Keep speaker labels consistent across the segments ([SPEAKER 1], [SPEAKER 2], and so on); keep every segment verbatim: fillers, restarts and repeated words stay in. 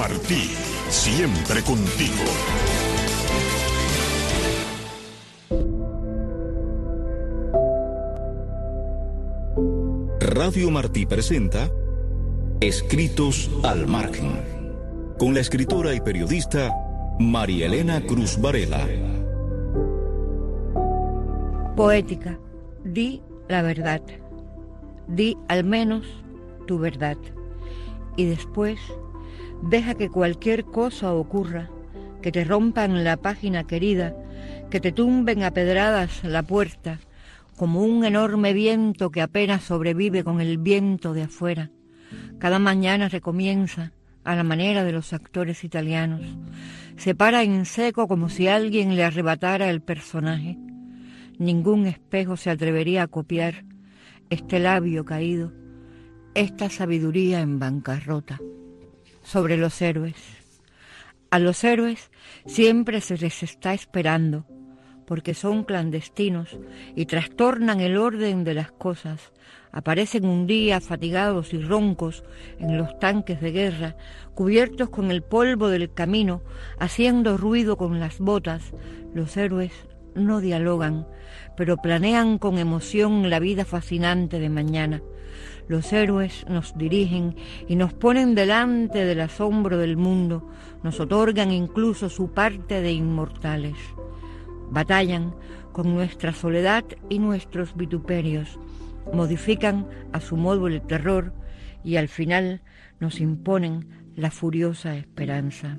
[SPEAKER 1] Martí, siempre contigo. Radio Martí presenta Escritos al Margen, con la escritora y periodista María Elena Cruz Varela.
[SPEAKER 2] Poética, di la verdad, di al menos tu verdad, y después deja que cualquier cosa ocurra, que te rompan la página querida, que te tumben a pedradas la puerta, como un enorme viento que apenas sobrevive con el viento de afuera. Cada mañana recomienza a la manera de los actores italianos. Se para en seco como si alguien le arrebatara el personaje. Ningún espejo se atrevería a copiar este labio caído, esta sabiduría en bancarrota. Sobre los héroes. A los héroes siempre se les está esperando, porque son clandestinos y trastornan el orden de las cosas. Aparecen un día fatigados y roncos en los tanques de guerra, cubiertos con el polvo del camino, haciendo ruido con las botas. Los héroes no dialogan, pero planean con emoción la vida fascinante de mañana. Los héroes nos dirigen y nos ponen delante del asombro del mundo, nos otorgan incluso su parte de inmortales. Batallan con nuestra soledad y nuestros vituperios, modifican a su modo el terror y al final nos imponen la furiosa esperanza.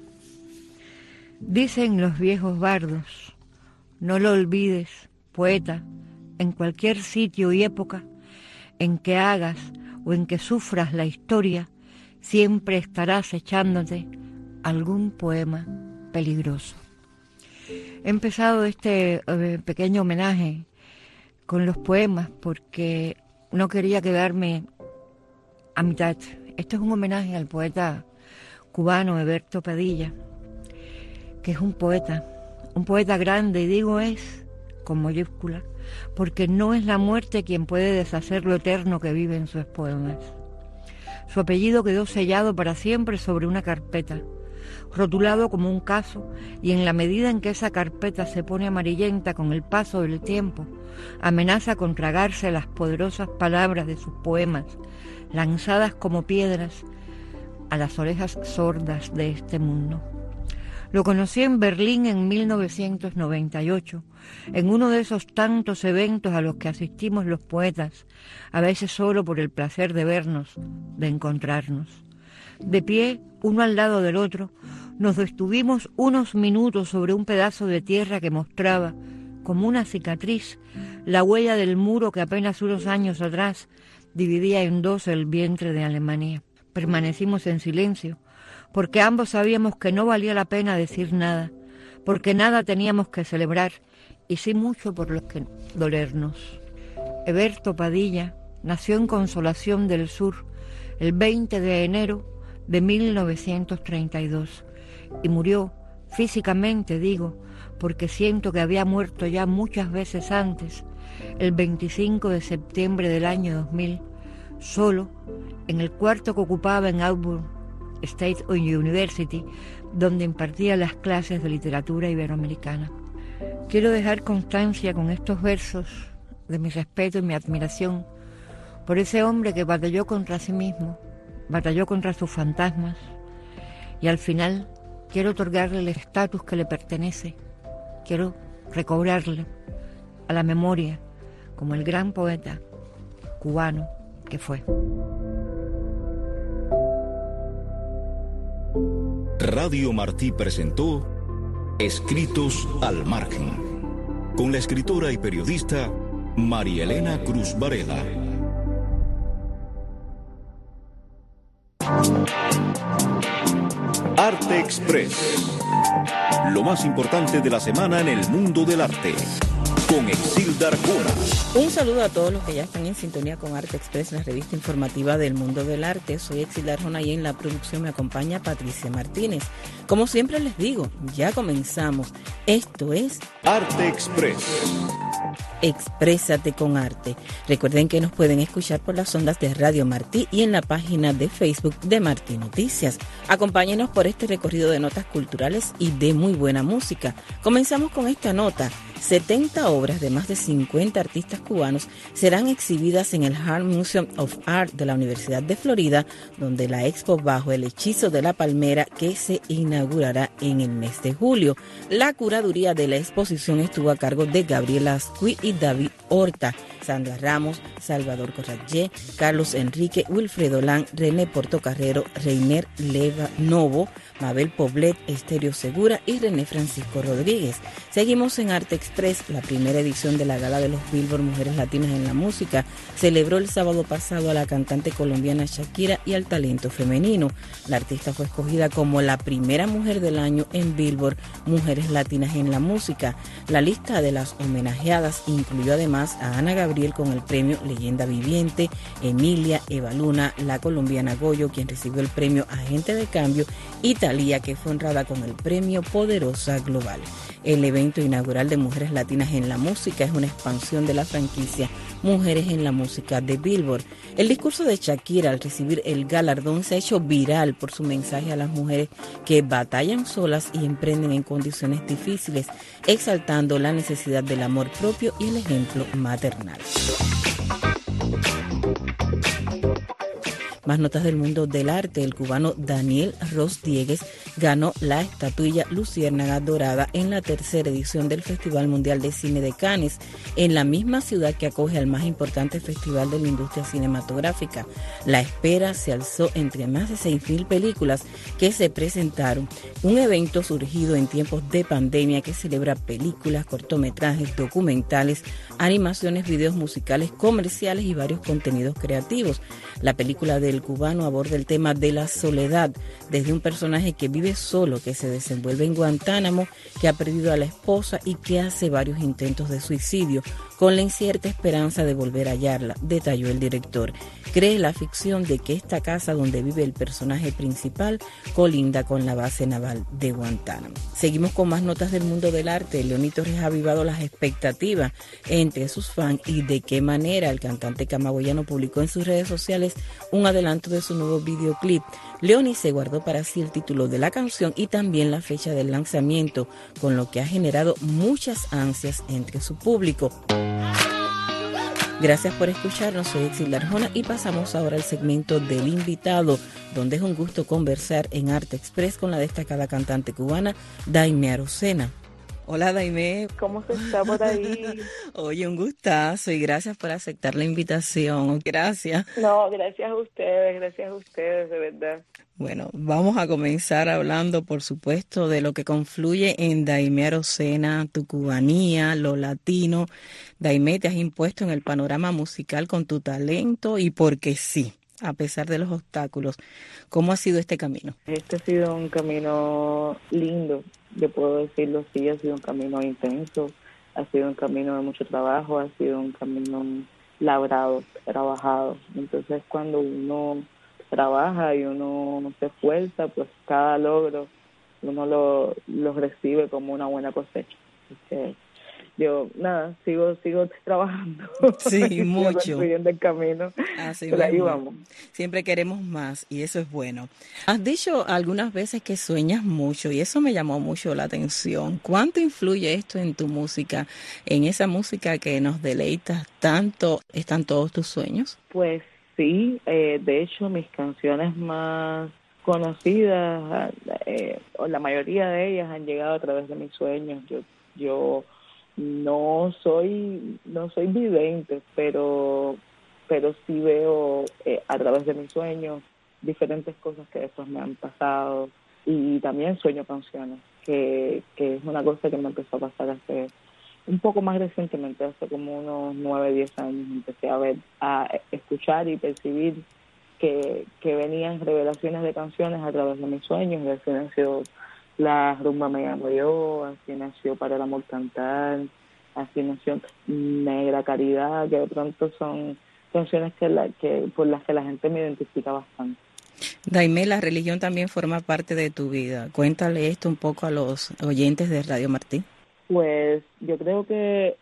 [SPEAKER 2] Dicen los viejos bardos, no lo olvides, poeta, en cualquier sitio y época en que hagas o en que sufras la historia, siempre estarás echándote algún poema peligroso. He empezado este eh, pequeño homenaje con los poemas porque no quería quedarme a mitad. Este es un homenaje al poeta cubano Eberto Padilla, que es un poeta, un poeta grande, y digo es con mayúscula, porque no es la muerte quien puede deshacer lo eterno que vive en sus poemas. Su apellido quedó sellado para siempre sobre una carpeta, rotulado como un caso, y en la medida en que esa carpeta se pone amarillenta con el paso del tiempo, amenaza con tragarse las poderosas palabras de sus poemas, lanzadas como piedras a las orejas sordas de este mundo. Lo conocí en Berlín en mil novecientos noventa y ocho, en uno de esos tantos eventos a los que asistimos los poetas, a veces solo por el placer de vernos, de encontrarnos. De pie, uno al lado del otro, nos detuvimos unos minutos sobre un pedazo de tierra que mostraba, como una cicatriz, la huella del muro que apenas unos años atrás dividía en dos el vientre de Alemania. Permanecimos en silencio, porque ambos sabíamos que no valía la pena decir nada, porque nada teníamos que celebrar, y sí mucho por lo que dolernos. Eberto Padilla nació en Consolación del Sur el veinte de enero de mil novecientos treinta y dos y murió, físicamente digo, porque siento que había muerto ya muchas veces antes, el veinticinco de septiembre del año dos mil, solo, en el cuarto que ocupaba en Auburn State University, donde impartía las clases de literatura iberoamericana. Quiero dejar constancia con estos versos de mi respeto y mi admiración por ese hombre que batalló contra sí mismo, batalló contra sus fantasmas, y al final quiero otorgarle el estatus que le pertenece, quiero recobrarle a la memoria como el gran poeta cubano que fue.
[SPEAKER 1] Radio Martí presentó Escritos al Margen, con la escritora y periodista María Elena Cruz Varela. Arte Express, lo más importante de la semana en el mundo del arte. con Exilda Arjona.
[SPEAKER 3] Un saludo a todos los que ya están en sintonía con Arte Express, la revista informativa del mundo del arte. Soy Exilda Arjona y en la producción me acompaña Patricia Martínez. Como siempre les digo, ya comenzamos. Esto es
[SPEAKER 1] Arte Express.
[SPEAKER 3] Exprésate con arte. Recuerden que nos pueden escuchar por las ondas de Radio Martí y en la página de Facebook de Martí Noticias. Acompáñenos por este recorrido de notas culturales y de muy buena música. Comenzamos con esta nota. setenta obras de más de cincuenta artistas cubanos serán exhibidas en el Hart Museum of Art de la Universidad de Florida, donde la expo Bajo el Hechizo de la Palmera, que se inaugurará en el mes de julio. La curaduría de la exposición estuvo a cargo de Gabriela Ascuí y David Horta. Sandra Ramos, Salvador Corrallé, Carlos Enrique, Wilfredo Lan, René Portocarrero, Reiner Leva Novo, Mabel Poblet, Esterio Segura y René Francisco Rodríguez. Seguimos en Arte Express. La primera edición de la Gala de los Billboard Mujeres Latinas en la Música celebró el sábado pasado a la cantante colombiana Shakira y al talento femenino. La artista fue escogida como la primera mujer del año en Billboard Mujeres Latinas en la Música. La lista de las homenajeadas incluyó además a Ana Gabriel con el premio Leyenda Viviente, Emilia, Eva Luna, la colombiana Goyo, quien recibió el premio Agente de Cambio, y Thalía, que fue honrada con el premio Poderosa Global. El evento inaugural de Mujeres Latinas en la Música es una expansión de la franquicia Mujeres en la Música de Billboard. El discurso de Shakira al recibir el galardón se ha hecho viral por su mensaje a las mujeres que batallan solas y emprenden en condiciones difíciles, exaltando la necesidad del amor propio y el ejemplo maternal. Más notas del mundo del arte. El cubano Daniel Ros Diegues ganó la estatuilla Luciérnaga Dorada en la tercera edición del Festival Mundial de Cine de Cannes, en la misma ciudad que acoge al más importante festival de la industria cinematográfica. La espera se alzó entre más de seis mil películas que se presentaron, un evento surgido en tiempos de pandemia que celebra películas, cortometrajes, documentales, animaciones, videos musicales, comerciales y varios contenidos creativos. La película del cubano aborda el tema de la soledad desde un personaje que vive solo, que se desenvuelve en Guantánamo, que ha perdido a la esposa y que hace varios intentos de suicidio con la incierta esperanza de volver a hallarla, detalló el director. Cree la ficción de que esta casa donde vive el personaje principal colinda con la base naval de Guantánamo. Seguimos con más notas del mundo del arte. Leoní Torres ha avivado las expectativas entre sus fans y de qué manera el cantante camagüeyano publicó en sus redes sociales un adelanto de su nuevo videoclip. Leoní se guardó para sí el título de la canción y también la fecha del lanzamiento, con lo que ha generado muchas ansias entre su público. Gracias por escucharnos, soy Exilda Arjona y pasamos ahora al segmento del invitado, donde es un gusto conversar en Arte Express con la destacada cantante cubana Daimé Arocena. Hola Daimé.
[SPEAKER 4] ¿Cómo se está por ahí?
[SPEAKER 3] Oye, un gustazo y gracias por aceptar la invitación. Gracias.
[SPEAKER 4] No, gracias a ustedes, gracias a ustedes, de verdad.
[SPEAKER 3] Bueno, vamos a comenzar hablando, por supuesto, de lo que confluye en Daimé Arocena, tu cubanía, lo latino. Daimé, te has impuesto en el panorama musical con tu talento y porque sí, a pesar de los obstáculos. ¿Cómo ha sido este camino?
[SPEAKER 4] Este ha sido un camino lindo, yo puedo decirlo así, ha sido un camino intenso, ha sido un camino de mucho trabajo, ha sido un camino labrado, trabajado. Entonces, cuando uno trabaja y uno se esfuerza, pues cada logro uno lo, lo recibe como una buena cosecha. Entonces, yo, nada, sigo sigo trabajando.
[SPEAKER 3] Sí, mucho.
[SPEAKER 4] Construyendo el camino.
[SPEAKER 3] Así
[SPEAKER 4] Pero ahí vamos.
[SPEAKER 3] Siempre queremos más y eso es bueno. Has dicho algunas veces que sueñas mucho y eso me llamó mucho la atención. ¿Cuánto influye esto en tu música, en esa música que nos deleitas tanto? ¿Están todos tus sueños?
[SPEAKER 4] Pues sí, eh, de hecho mis canciones más conocidas, eh, o la mayoría de ellas han llegado a través de mis sueños. Yo yo no soy no soy vidente, pero pero sí veo eh, a través de mis sueños diferentes cosas que después me han pasado, y también sueño canciones, que, que es una cosa que me empezó a pasar hace un poco más recientemente, hace como unos nueve, diez años. Empecé a ver, a escuchar y percibir que, que venían revelaciones de canciones a través de mis sueños, y así nació La Rumba Me Llamo Yo, así nació Para el Amor Cantar, Afirmación Negra, Caridad, que de pronto son canciones que la, que por las que la gente me identifica bastante.
[SPEAKER 3] Daimé, la religión también forma parte de tu vida. Cuéntale esto un poco a los oyentes de Radio Martí.
[SPEAKER 4] Pues yo creo que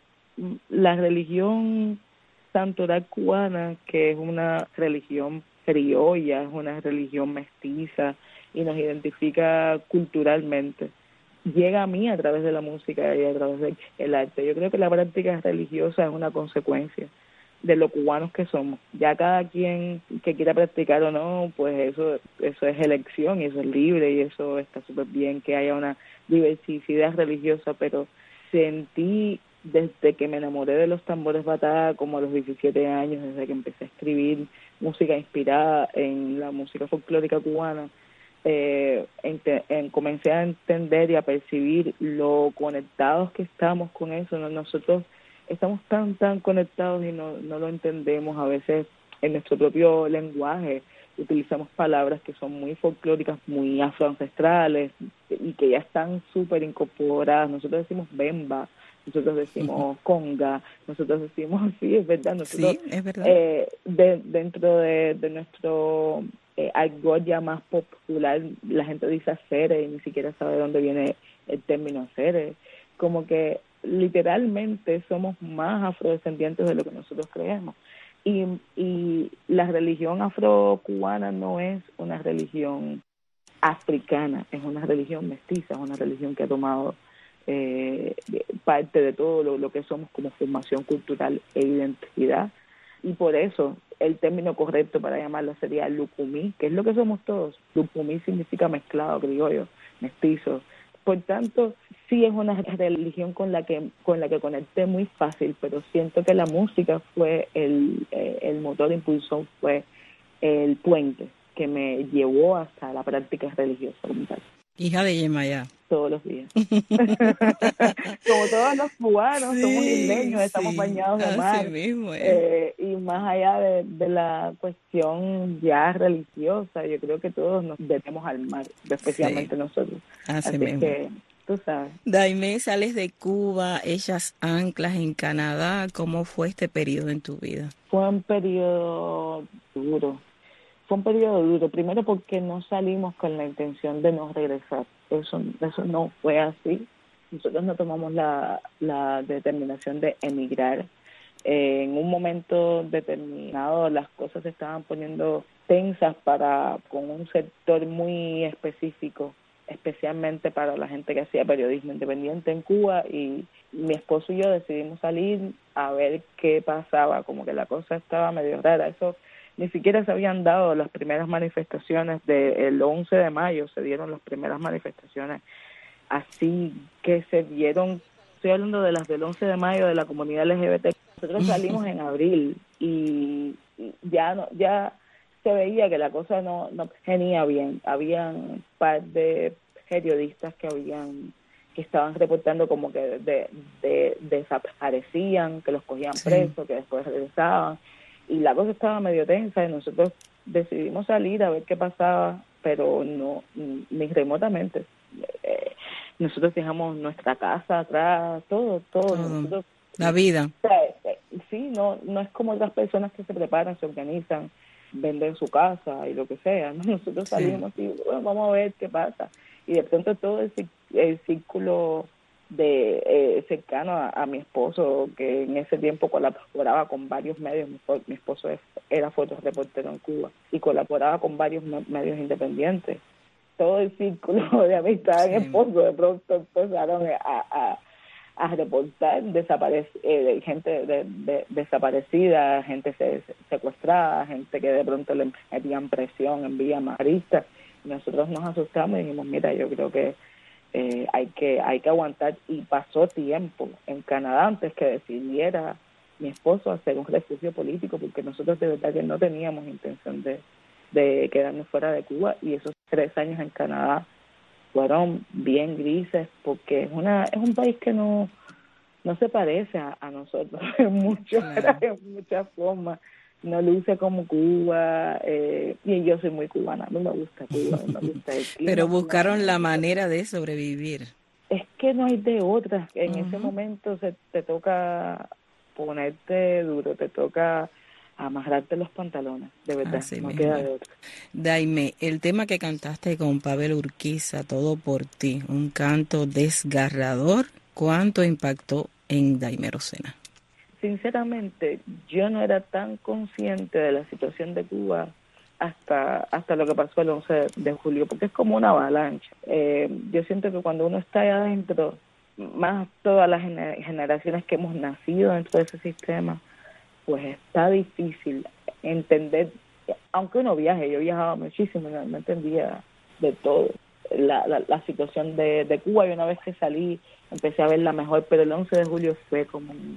[SPEAKER 4] la religión santoral cubana, que es una religión criolla, es una religión mestiza y nos identifica culturalmente, llega a mí a través de la música y a través del arte. Yo creo que la práctica religiosa es una consecuencia de lo cubanos que somos. Ya cada quien que quiera practicar o no, pues eso eso es elección y eso es libre y eso está súper bien que haya una diversidad religiosa, pero sentí desde que me enamoré de los tambores batá, como a los diecisiete años, desde que empecé a escribir música inspirada en la música folclórica cubana, eh, en, en, comencé a entender y a percibir lo conectados que estamos con eso. ¿no? Nosotros estamos tan, tan conectados y no, no lo entendemos. A veces en nuestro propio lenguaje utilizamos palabras que son muy folclóricas, muy afroancestrales y que ya están súper incorporadas. Nosotros decimos bemba, nosotros decimos conga, nosotros decimos, sí, es verdad, nosotros,
[SPEAKER 3] sí, es verdad.
[SPEAKER 4] Eh, de, dentro de, de nuestro eh, argot ya más popular, la gente dice acere y ni siquiera sabe de dónde viene el término acere. Como que literalmente somos más afrodescendientes de lo que nosotros creemos. Y, y la religión afrocubana no es una religión africana, es una religión mestiza, es una religión que ha tomado eh, parte de todo lo, lo que somos como formación cultural e identidad. Y por eso el término correcto para llamarla sería lucumí, que es lo que somos todos. Lucumí significa mezclado, criollo, mestizo. Por tanto, sí es una religión con la que con la que conecté muy fácil, pero siento que la música fue el, eh, el motor impulsor, fue el puente que me llevó hasta la práctica religiosa como tal.
[SPEAKER 3] Hija de Yemayá.
[SPEAKER 4] Todos los días. Como todos los cubanos, sí, somos isleños, sí, estamos bañados de mar.
[SPEAKER 3] Mismo, eh.
[SPEAKER 4] Eh, y más allá de, de la cuestión ya religiosa, yo creo que todos nos debemos al mar, especialmente sí. nosotros.
[SPEAKER 3] Así,
[SPEAKER 4] Así
[SPEAKER 3] mismo.
[SPEAKER 4] que, tú sabes.
[SPEAKER 3] Daimé, sales de Cuba, echas anclas en Canadá. ¿Cómo fue este periodo en tu vida?
[SPEAKER 4] Fue un periodo duro. Fue un periodo duro, primero porque no salimos con la intención de no regresar. Eso, eso no fue así. Nosotros no tomamos la, la determinación de emigrar. Eh, en un momento determinado las cosas se estaban poniendo tensas para con un sector muy específico, especialmente para la gente que hacía periodismo independiente en Cuba, y mi esposo y yo decidimos salir a ver qué pasaba, como que la cosa estaba medio rara. Eso ni siquiera se habían dado las primeras manifestaciones del once de mayo, se dieron las primeras manifestaciones así que se dieron, estoy hablando de las del once de mayo de la comunidad L G B T. Nosotros salimos en abril y, y ya no, ya se veía que la cosa no, no venía bien. Habían un par de periodistas que habían que estaban reportando como que de, de, de, desaparecían, que los cogían sí. presos, que después regresaban. Y la cosa estaba medio tensa y nosotros decidimos salir a ver qué pasaba, pero no, ni remotamente. Eh, nosotros dejamos nuestra casa atrás, todo, todo. todo. Nosotros,
[SPEAKER 3] la vida.
[SPEAKER 4] O sea, sí, no, no es como otras personas que se preparan, se organizan, venden su casa y lo que sea, ¿no? Nosotros salimos sí. y bueno, vamos a ver qué pasa. Y de pronto todo el, el círculo de eh, cercano a, a mi esposo, que en ese tiempo colaboraba con varios medios. Mi, mi esposo es, era fotoreportero en Cuba y colaboraba con varios me, medios independientes. Todo el círculo de amistad de mi esposo de pronto empezaron a, a, a reportar desaparec eh, de gente de, de, desaparecida, gente se, secuestrada, gente que de pronto le metían presión en vía marista. Y nosotros nos asustamos y dijimos, mira, yo creo que Eh, hay que hay que aguantar, y pasó tiempo en Canadá antes que decidiera mi esposo hacer un refugio político, porque nosotros de verdad que no teníamos intención de, de quedarnos fuera de Cuba, y esos tres años en Canadá fueron bien grises porque es una es un país que no no se parece a, a nosotros en muchas claro. en muchas formas. No luce como Cuba, eh, y yo soy muy cubana, no me gusta Cuba, no me gusta el clima.
[SPEAKER 3] Pero buscaron la manera de sobrevivir.
[SPEAKER 4] es que no hay de otras. En
[SPEAKER 3] Uh-huh.
[SPEAKER 4] ese momento se te toca ponerte duro, te toca amarrarte los pantalones, de verdad,
[SPEAKER 3] Así
[SPEAKER 4] no
[SPEAKER 3] mismo.
[SPEAKER 4] queda de otra.
[SPEAKER 3] Daimé, el tema que cantaste con Pavel Urquiza, Todo por ti, un canto desgarrador, ¿cuánto impactó en Daimé Rosena?
[SPEAKER 4] Sinceramente, yo no era tan consciente de la situación de Cuba hasta hasta lo que pasó el once de julio, porque es como una avalancha. Eh, yo siento que cuando uno está ahí adentro, más todas las gener- generaciones que hemos nacido dentro de ese sistema, pues está difícil entender, aunque uno viaje, yo viajaba muchísimo, no, no entendía de todo la, la, la situación de, de Cuba, y una vez que salí empecé a verla mejor, pero el once de julio fue como un...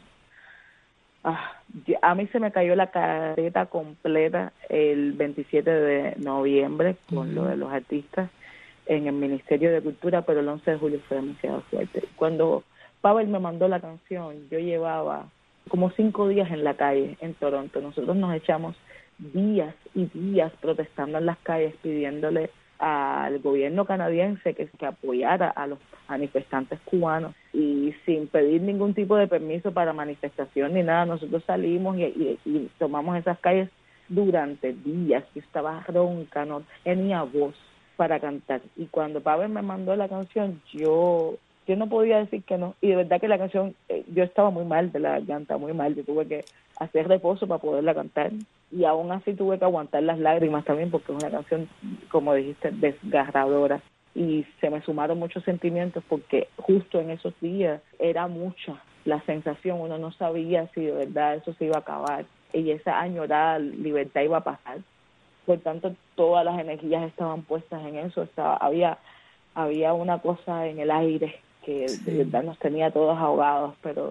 [SPEAKER 4] Ah, a mí se me cayó la careta completa el veintisiete de noviembre con uh-huh. lo de los artistas en el Ministerio de Cultura, pero el once de julio fue demasiado fuerte. Cuando Pavel me mandó la canción, yo llevaba como cinco días en la calle en Toronto. Nosotros nos echamos días y días protestando en las calles, pidiéndole al gobierno canadiense que, que apoyara a los manifestantes cubanos, y sin pedir ningún tipo de permiso para manifestación ni nada, nosotros salimos y, y, y tomamos esas calles durante días. Yo estaba ronca, no tenía voz para cantar, y cuando Pavel me mandó la canción, yo yo no podía decir que no, y de verdad que la canción, eh, yo estaba muy mal de la garganta, muy mal, yo tuve que hacer reposo para poderla cantar, y aún así tuve que aguantar las lágrimas también, porque es una canción, como dijiste, desgarradora, y se me sumaron muchos sentimientos, porque justo en esos días era mucha la sensación, uno no sabía si de verdad eso se iba a acabar, y esa añorada libertad iba a pasar. Por tanto, todas las energías estaban puestas en eso, estaba, había, había una cosa en el aire que sí. de verdad nos tenía todos ahogados, pero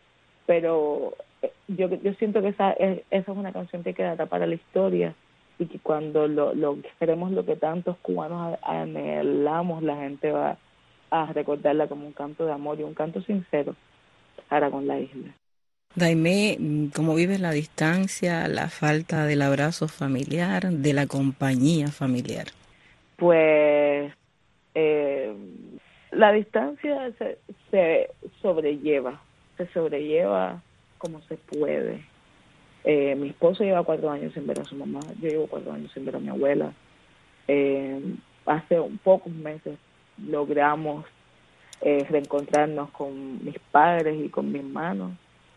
[SPEAKER 4] pero yo yo siento que esa es, esa es una canción que quedará para la historia, y que cuando lo, lo queremos lo que tantos cubanos anhelamos, la gente va a recordarla como un canto de amor y un canto sincero para con la isla.
[SPEAKER 3] Daimé, ¿cómo vives la distancia, la falta del abrazo familiar, de la compañía familiar?
[SPEAKER 4] Pues eh, la distancia se, se sobrelleva, se sobrelleva como se puede. Eh, mi esposo lleva cuatro años sin ver a su mamá, yo llevo cuatro años sin ver a mi abuela. Eh, hace un pocos meses logramos eh, reencontrarnos con mis padres y con mis hermanos,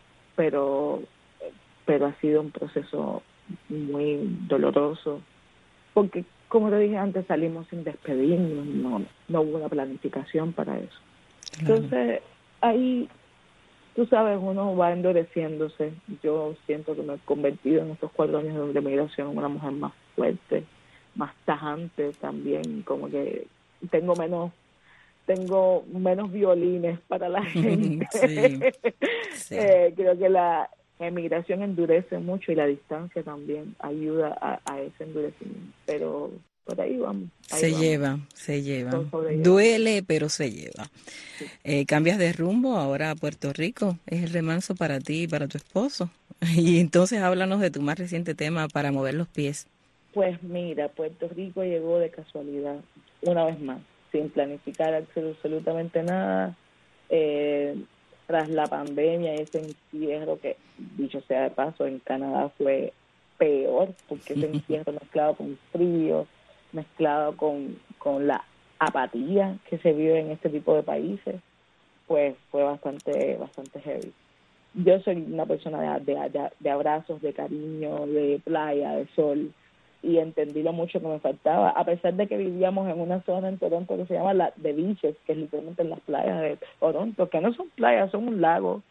[SPEAKER 4] pero pero ha sido un proceso muy doloroso, porque como te dije antes, salimos sin despedirnos, no, no hubo una planificación para eso. Claro. Entonces, ahí, tú sabes, uno va endureciéndose. Yo siento que me he convertido en estos cuatro años de migración en una mujer más fuerte, más tajante también, como que tengo menos tengo menos violines para la gente.
[SPEAKER 3] Sí, sí.
[SPEAKER 4] eh, creo que la emigración endurece mucho, y la distancia también ayuda a, a ese endurecimiento, pero por ahí vamos. Ahí
[SPEAKER 3] se
[SPEAKER 4] vamos.
[SPEAKER 3] lleva, se lleva. Duele, pero se lleva. Sí. Eh, ¿Cambias de rumbo ahora a Puerto Rico? ¿Es el remanso para ti y para tu esposo? Y entonces háblanos de tu más reciente tema, Para mover los pies.
[SPEAKER 4] Pues mira, Puerto Rico llegó de casualidad, una vez más, sin planificar absolutamente nada, eh, tras la pandemia y ese encierro que, dicho sea de paso, en Canadá fue peor, porque ese encierro mezclado con frío, mezclado con, con la apatía que se vive en este tipo de países, pues fue bastante bastante heavy. Yo soy una persona de, de, de abrazos, de cariño, de playa, de sol, y entendí lo mucho que me faltaba, a pesar de que vivíamos en una zona en Toronto que se llama la The Beaches, que es literalmente en las playas de Toronto, que no son playas, son un lago.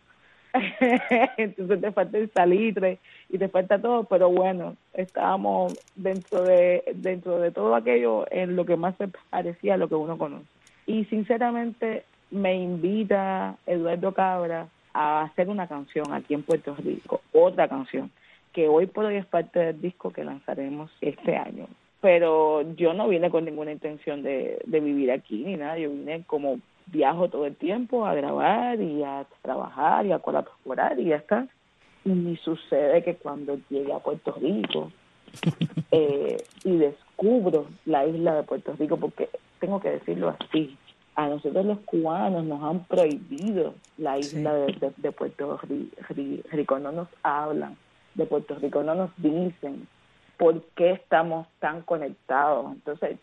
[SPEAKER 4] Entonces te falta el salitre y te falta todo, pero bueno, estábamos dentro de dentro de todo aquello en lo que más se parecía a lo que uno conoce. Y sinceramente me invita Eduardo Cabra a hacer una canción aquí en Puerto Rico, otra canción, que hoy por hoy es parte del disco que lanzaremos este año. Pero yo no vine con ninguna intención de, de vivir aquí ni nada, yo vine como viajo todo el tiempo a grabar y a trabajar y a colaborar y ya está. Y sucede que cuando llegué a Puerto Rico eh, y descubro la isla de Puerto Rico, porque tengo que decirlo así, A nosotros los cubanos nos han prohibido la isla
[SPEAKER 3] Sí.
[SPEAKER 4] de, de, de Puerto Rico, no nos hablan, de Puerto Rico no nos dicen por qué estamos tan conectados. Entonces,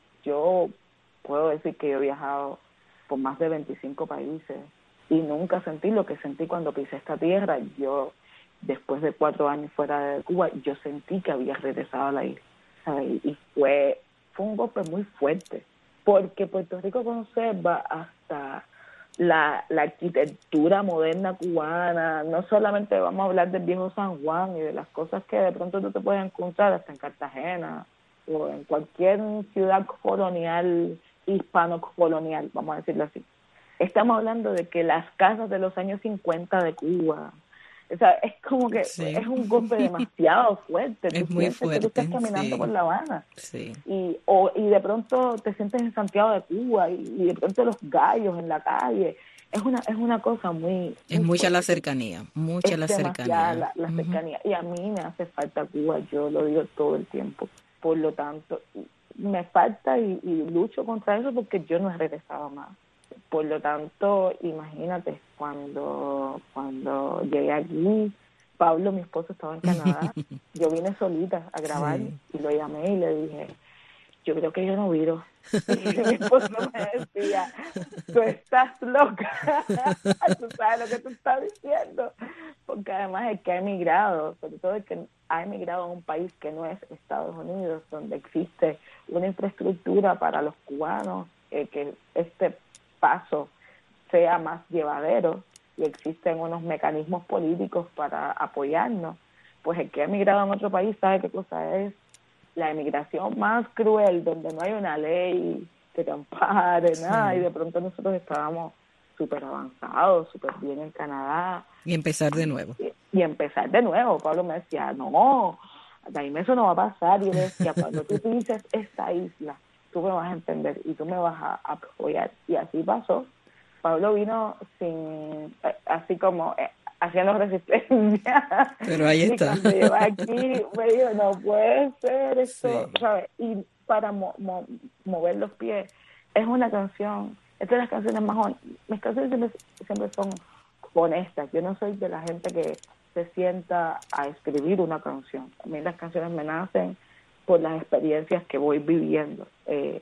[SPEAKER 4] yo puedo decir que yo he viajado por más de veinticinco países y nunca sentí lo que sentí cuando pisé esta tierra. Yo, después de cuatro años fuera de Cuba, yo sentí que había regresado a la isla, ¿sabes? Y fue, fue un golpe muy fuerte, porque Puerto Rico conserva hasta la, la arquitectura moderna cubana. No solamente vamos a hablar del viejo San Juan y de las cosas que de pronto tú te puedes encontrar hasta en Cartagena o en cualquier ciudad colonial, hispano-colonial, vamos a decirlo así. Estamos hablando de que las casas de los años cincuenta de Cuba, o sea, es como que sí. es un golpe demasiado fuerte.
[SPEAKER 3] Es
[SPEAKER 4] tú
[SPEAKER 3] muy
[SPEAKER 4] sientes
[SPEAKER 3] fuerte,
[SPEAKER 4] que tú estás caminando
[SPEAKER 3] sí.
[SPEAKER 4] por La Habana.
[SPEAKER 3] Sí.
[SPEAKER 4] Y, o, y de pronto te sientes en Santiago de Cuba y, y de pronto los gallos en la calle. Es una es una cosa muy...
[SPEAKER 3] Es
[SPEAKER 4] muy
[SPEAKER 3] mucha
[SPEAKER 4] fuerte.
[SPEAKER 3] la cercanía, mucha
[SPEAKER 4] es
[SPEAKER 3] la cercanía.
[SPEAKER 4] La, la
[SPEAKER 3] uh-huh.
[SPEAKER 4] cercanía. Y a mí me hace falta Cuba, yo lo digo todo el tiempo. Por lo tanto, me falta y, y lucho contra eso porque yo no he regresado más. Por lo tanto, imagínate, cuando cuando llegué aquí, Pablo, mi esposo, estaba en Canadá, yo vine solita a grabar sí. y lo llamé y le dije, yo creo que yo no viro. Y mi esposo me decía, tú estás loca, tú sabes lo que tú estás diciendo, porque además el que ha emigrado, sobre todo el que ha emigrado a un país que no es Estados Unidos, donde existe una infraestructura para los cubanos, eh, que este paso sea más llevadero y existen unos mecanismos políticos para apoyarnos, pues el que ha emigrado en otro país sabe qué cosa es la emigración más cruel, donde no hay una ley que te ampare, nada, sí. y de pronto nosotros estábamos súper avanzados, súper bien en Canadá.
[SPEAKER 3] Y empezar de nuevo.
[SPEAKER 4] Y, y empezar de nuevo. Pablo me decía, no, Daime, eso no va a pasar. Y yo le decía, cuando tú dices esta isla, tú me vas a entender y tú me vas a, a apoyar. Y así pasó. Pablo vino sin, así como eh, haciendo resistencia.
[SPEAKER 3] Pero ahí está.
[SPEAKER 4] Y cuando llegó aquí me dijo, no puede ser esto, sí. ¿sabes? Y para mo- mo- mover los pies, es una canción, esta es las canciones más honestas. Mis canciones siempre, siempre son honestas. Yo no soy de la gente que se sienta a escribir una canción. A mí las canciones me nacen por las experiencias que voy viviendo. Eh,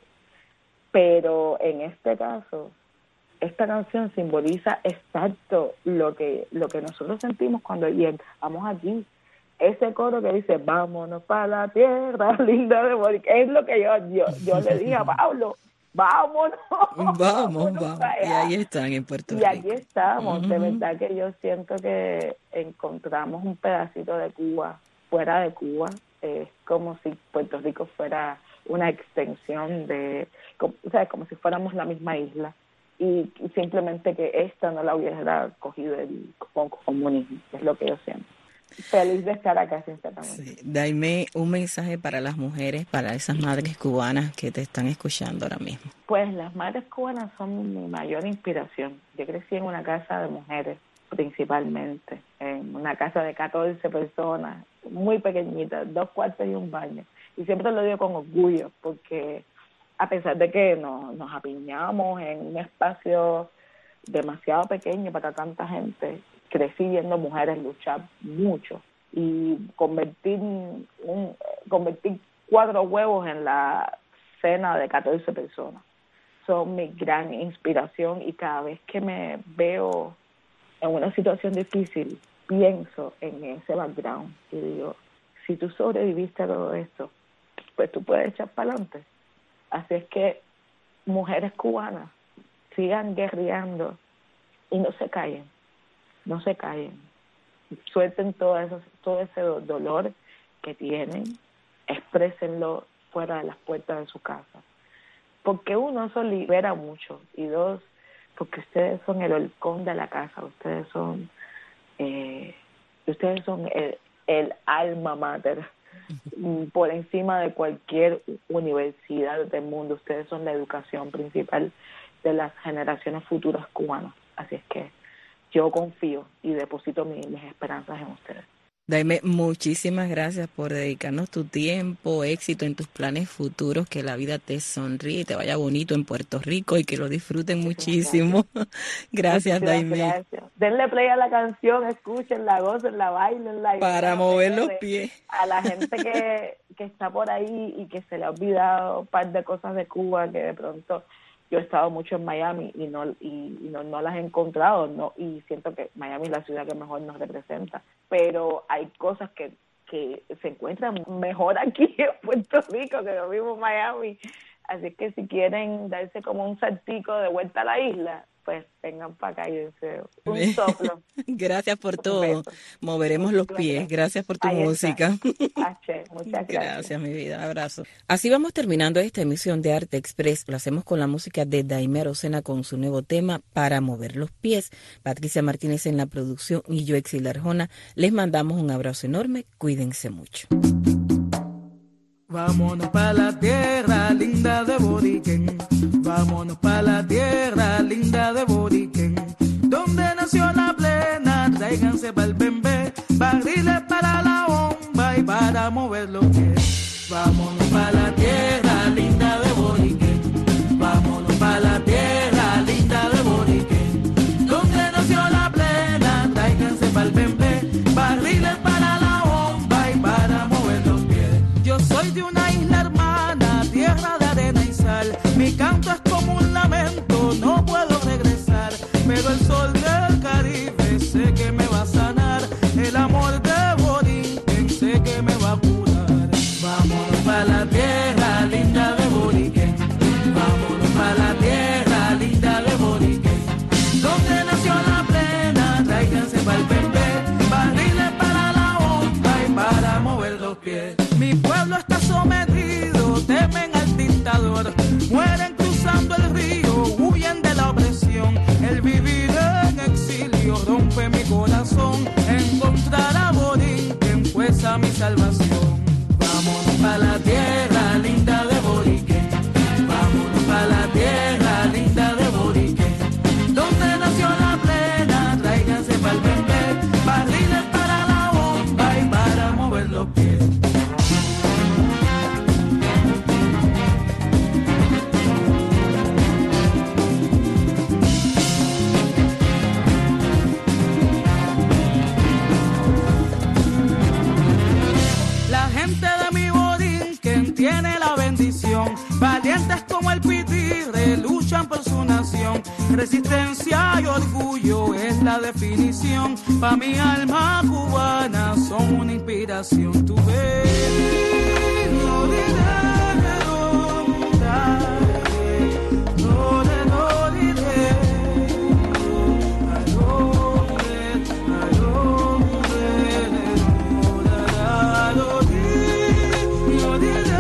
[SPEAKER 4] pero en este caso, esta canción simboliza exacto lo que lo que nosotros sentimos cuando llegamos aquí. Ese coro que dice, vámonos para la tierra linda de Boric, es lo que yo yo, yo le dije a Pablo, vámonos.
[SPEAKER 3] Vamos, vámonos vamos. Y ahí están en Puerto Rico.
[SPEAKER 4] Y aquí estamos. Uh-huh. De verdad que yo siento que encontramos un pedacito de Cuba fuera de Cuba. Es como si Puerto Rico fuera una extensión de, como, o sea, como si fuéramos la misma isla. Y, y simplemente que esta no la hubiera cogido el comunismo, es lo que yo siento. Feliz de estar acá, sinceramente.
[SPEAKER 3] Sí. Daime, un mensaje para las mujeres, para esas madres cubanas que te están escuchando ahora mismo.
[SPEAKER 4] Pues las madres cubanas son mi mayor inspiración. Yo crecí en una casa de mujeres, principalmente, en una casa de catorce personas, muy pequeñita, dos cuartos y un baño. Y siempre lo digo con orgullo, porque a pesar de que nos, nos apiñamos en un espacio demasiado pequeño para tanta gente, crecí viendo mujeres luchar mucho y convertir un, convertir cuatro huevos en la cena de catorce personas. Son mi gran inspiración y cada vez que me veo en una situación difícil, pienso en ese background y digo, si tú sobreviviste a todo esto, pues tú puedes echar para adelante. Así es que mujeres cubanas sigan guerreando y no se callen, no se callen. Suelten todo eso, todo ese dolor que tienen, exprésenlo fuera de las puertas de su casa. Porque uno, eso libera mucho, y dos, porque ustedes son el halcón de la casa, ustedes son, eh, ustedes son el, el alma mater. Por encima de cualquier universidad del mundo, ustedes son la educación principal de las generaciones futuras cubanas. Así es que yo confío y deposito mi, mis esperanzas en ustedes.
[SPEAKER 3] Daime, muchísimas gracias por dedicarnos tu tiempo, éxito en tus planes futuros, que la vida te sonríe y te vaya bonito en Puerto Rico y que lo disfruten muchísimo. Gracias, gracias Daime.
[SPEAKER 4] Gracias. Denle play a la canción, escúchenla, gócenla, bailenla.
[SPEAKER 3] Para mover los pies.
[SPEAKER 4] A la gente que, que está por ahí y que se le ha olvidado un par de cosas de Cuba que de pronto... Yo he estado mucho en Miami y no y, y no, no las he encontrado, no y siento que Miami es la ciudad que mejor nos representa, pero hay cosas que, que se encuentran mejor aquí en Puerto Rico que lo mismo en Miami, así que si quieren darse como un saltico de vuelta a la isla, pues vengan para acá y dense un soplo.
[SPEAKER 3] Gracias por todo. Moveremos los pies. Gracias por tu música.
[SPEAKER 4] H, muchas gracias.
[SPEAKER 3] Gracias, mi vida. Abrazo. Así vamos terminando esta emisión de Arte Express. Lo hacemos con la música de Daime Arocena con su nuevo tema Para mover los pies. Patricia Martínez en la producción y yo, Exil Arjona. Les mandamos un abrazo enorme. Cuídense mucho.
[SPEAKER 5] Vámonos pa' la tierra linda de Boriquén, vámonos pa' la tierra linda de Boriquén, donde nació la plena, tráiganse pa'l bembé, barriles para la bomba y para mover los pies. Vámonos pa' la tierra linda de Boriquén, vámonos pa' la tierra linda de Boriquén, donde nació la plena, tráiganse pa'l bembé, barriles para la bomba y para mover los pies. Yo soy de una isla hermana, tierra de arena y sal. Mi canto es como un lamento, no puedo regresar. Pero el sol del Caribe sé que me va a sanar. El amor de Boriquén sé que me va a curar. Vámonos pa' la tierra linda de Boriquén, vámonos pa' la tierra linda de Boriquén, donde nació la plena, tráiganse pa'l bembé, barriles para la bomba y para mover los pies. Mi pueblo está sometido, temen al dictador, mueren cruzando el río, huyen de la opresión. El vivir en exilio rompe mi corazón, encontrar a Boriquén fue esa mi salvación. Vámonos pa' la tierra linda de Boriquén, vámonos pa' la tierra linda de Boriquén, donde nació la plena, tráiganse pa'l bembé, barriles para la bomba y para mover los pies. Valientes como el pitirre luchan por su nación. Resistencia y orgullo es la definición. Pa' mi alma cubana son una inspiración. Tú ves, no diré, no daré, no le no diré, no diré, no diré, no diré, no diré.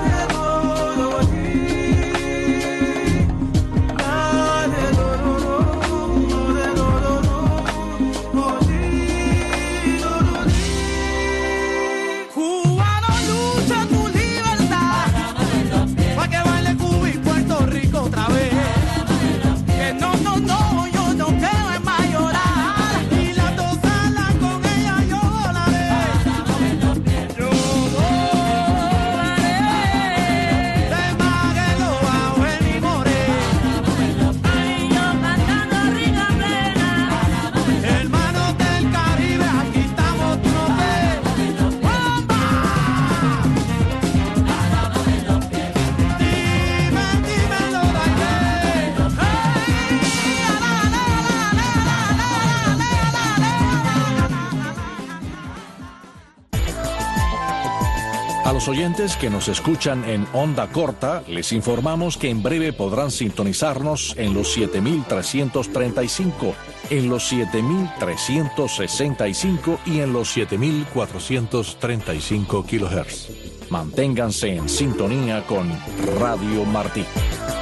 [SPEAKER 6] A los oyentes que nos escuchan en onda corta, les informamos que en breve podrán sintonizarnos en los siete mil trescientos treinta y cinco, en los siete mil trescientos sesenta y cinco y en los siete mil cuatrocientos treinta y cinco kilohertz. Manténganse en sintonía con Radio Martí.